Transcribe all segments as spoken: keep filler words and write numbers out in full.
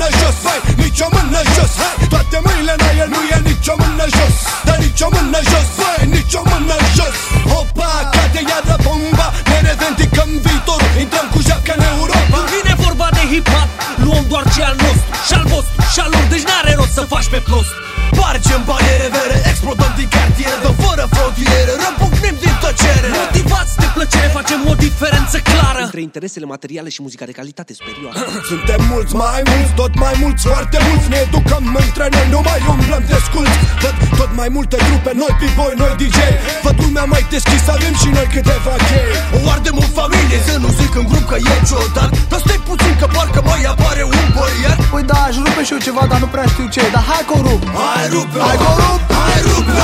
mână jos, băi, nici o mână jos. Hai, toate mâinile în aer, nu e nici o mână jos. Dar nici o mână jos, băi, nici o mână jos. Opa, cade iară bomba, ne revendicăm viitorul, intrăm cu jaca în Europa. Când vine vorba de hip-hop, luăm doar ce al nostru și al vostru și al lor, deci n-are rost să faci pe prost. Spargem bariere vere, explodăm din cartiere, dăm fără frontiere, rămpucnim din tăcere. Motivați de plăcere, facem o diferență clară între interesele materiale și muzica de calitate superioară. Suntem mulți, mai mulți, tot mai mulți, foarte mulți. Ne educăm între noi, nu mai umblăm desculți. Văd tot mai multe grupe, noi b-boy, noi D J. Văd lumea mai deschisă, avem și noi câteva chei. O ardem în familie, să nu zic în grup că e ciudat. Dar stai puțin că parcă mai apare un băiat. Păi da, aș rupe și eu ceva, dar nu prea știu ce. Dar hai că o rup. Hai rupe, hai că o rup. Hai rupe.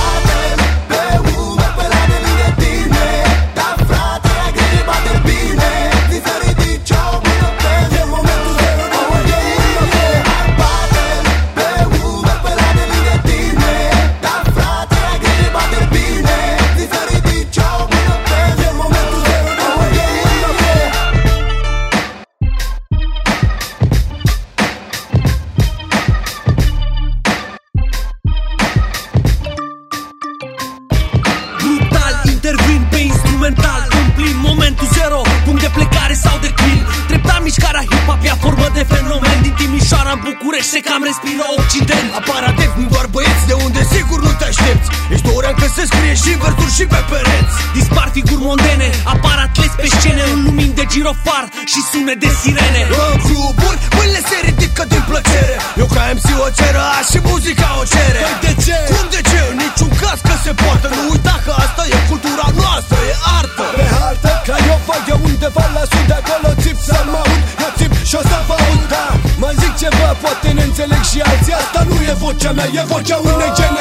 Intervin pe instrumental, umplim momentul zero, punct de plecare sau declin. Treptat mișcarea hip-hop ia formă de fenomen. Din Timișoara în București se cam respiră Occident. Apar adept, nu doar băieți, de unde sigur nu te aștepți. Istoria încă se scrie și în versuri și pe pereți. Dispar figuri mondene, apar atleți pe scene, în lumini de girofar și sune de sirene. În cluburi, mâinile se ridică din plăcere. Eu ca M C o cer, și muzica o cere. Păi de ce? Cum de ce? Niciun caz că se poartă. Nu uita că asta e cultura noastră, e artă. Pe hartă, Craiova e undeva la sud, de acolo țip să mă aud. Eu țip și o să vă aud, da. Mai zic ceva, poate ne înțeleg și alții. Asta nu e vocea mea, e vocea unei generații.